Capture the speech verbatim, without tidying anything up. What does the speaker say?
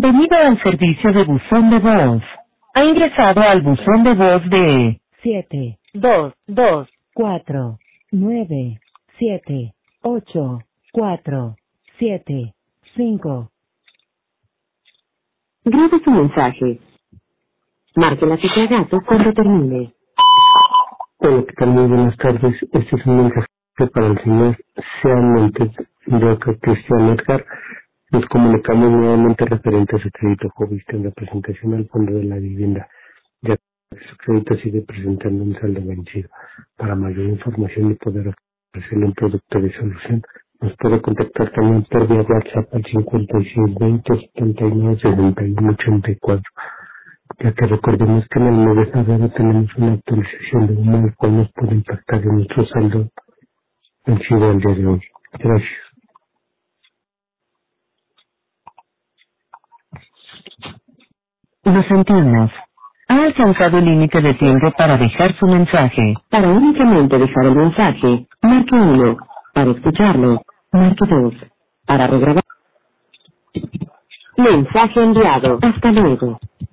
Bienvenido al servicio de buzón de voz. Ha ingresado al buzón de voz de siete, dos, dos, cuatro, nueve, siete, ocho, cuatro, siete, cinco. Grabe su mensaje. Marque la tecla gato cuando termine. Hola, ¿qué tal? Muy buenas tardes. Este es un mensaje para el señor Sean Montes de Oca Cristian Edgar. Nos comunicamos nuevamente referente a su crédito Jovista en la presentación al Fondo de la Vivienda, ya que su crédito sigue presentando un saldo vencido. Para mayor información y poder ofrecerle un producto de solución, nos puede contactar también por vía WhatsApp al cincuenta y seis veinte setenta y nueve sesenta y uno ochenta y cuatro. Ya que recordemos que en el mes de febrero tenemos una actualización de uno el cual nos puede impactar en nuestro saldo vencido al día de hoy. Gracias. Lo sentimos. Ha alcanzado el límite de tiempo para dejar su mensaje. Para únicamente dejar el mensaje, marque uno. Para escucharlo, marque dos. Para regrabar. Mensaje enviado. Hasta luego.